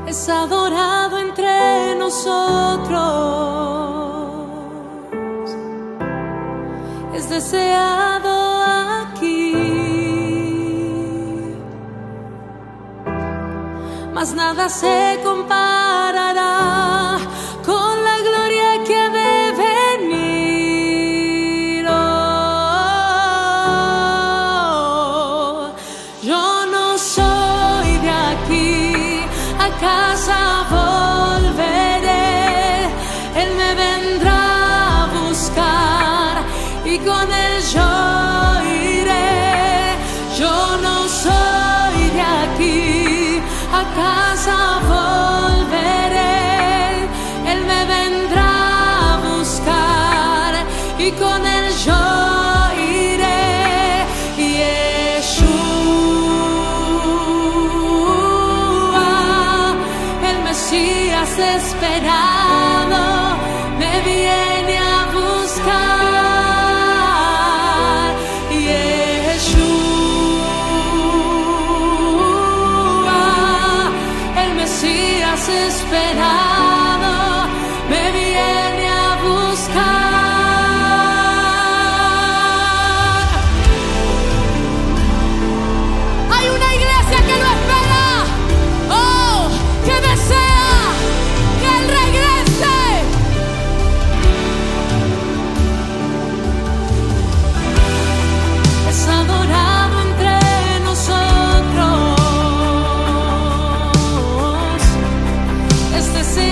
es adorado entre nosotros, es deseado aquí, mas nada se comparará con la gloria que ha de venir. Oh, yo no soy de aquí, a casa volveré, Él me vendrá a buscar y con Él yo iré. Yo no soy de aquí, a casa volveré, Él me vendrá a buscar y con Él yo iré. Yeshua, el Mesías esperado, me viene a buscar. Yeshua, el Mesías esperado, me viene a buscar. Hay una iglesia que lo espera, oh, que desea que Él regrese. Es adorado entre nosotros, es deseado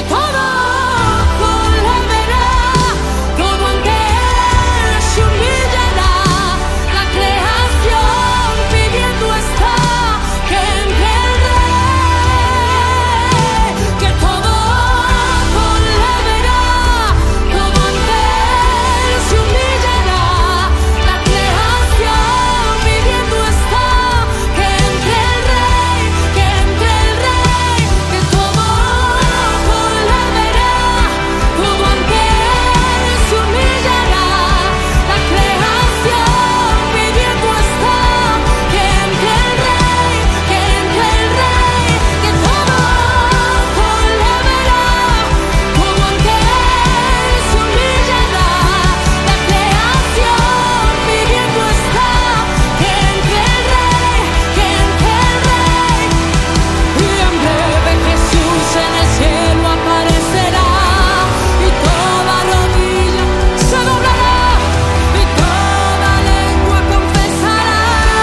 todo ojo le verá, todo ante él se humillará. La creación pidiendo está que entre el Rey, que todo ojo le verá, todo ante él se humillará. La creación pidiendo está que entre el Rey, que entre el Rey, que todo ojo le verá, todo ante él se humillará. La creación pidiendo está que entre el Rey, que entre el Rey, que todo ojo le verá, todo ante él se humillará. La creación pidiendo está que entre el Rey, que entre el Rey. Y en breve Jesús en el cielo aparecerá, y toda rodilla se doblará, y toda lengua confesará.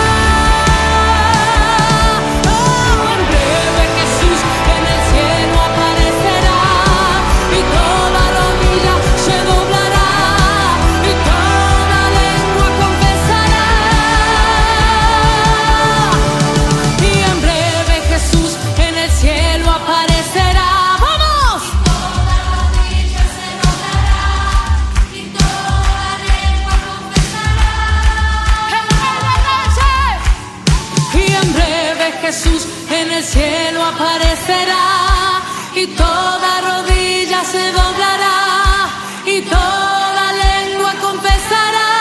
Oh, en breve Jesús en el cielo aparecerá, y toda rodilla se doblará, y toda lengua confesará. Y en breve Jesús en el cielo aparecerá. ¡Vamos! Toda rodilla se doblará y toda lengua confesará. Y en breve Jesús en el cielo aparecerá, y toda rodilla se doblará, y toda lengua confesará.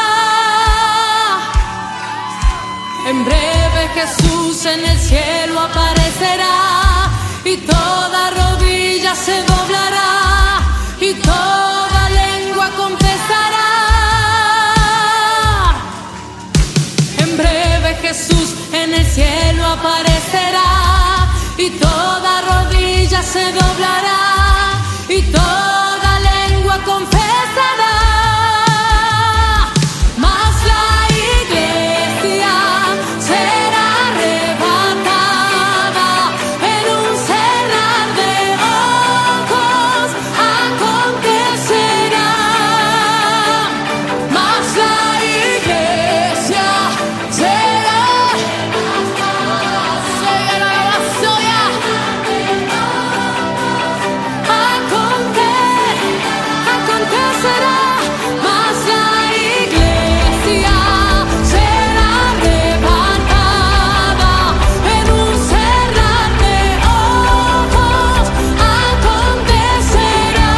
En breve Jesús en el cielo aparecerá, y toda rodilla se doblará, y toda lengua confesará. En breve Jesús en el cielo aparecerá, y toda rodilla se doblará, y toda lengua confesará. Mas la iglesia será arrebatada en un cerrar de ojos, acontecerá. Mas la iglesia será acontecerá. Mas la iglesia será arrebatada en un cerrar de ojos, acontecerá.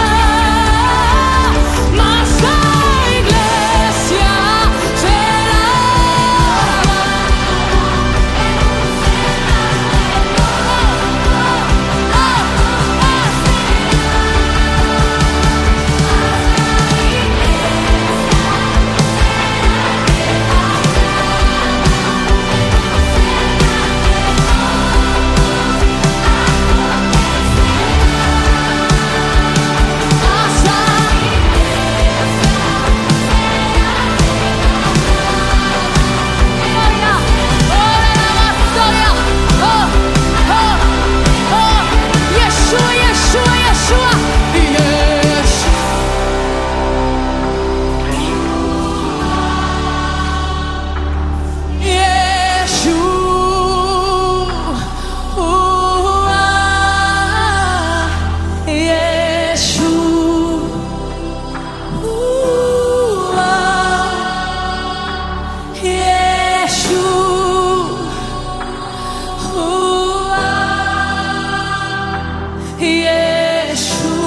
Mas la iglesia será Yeshua.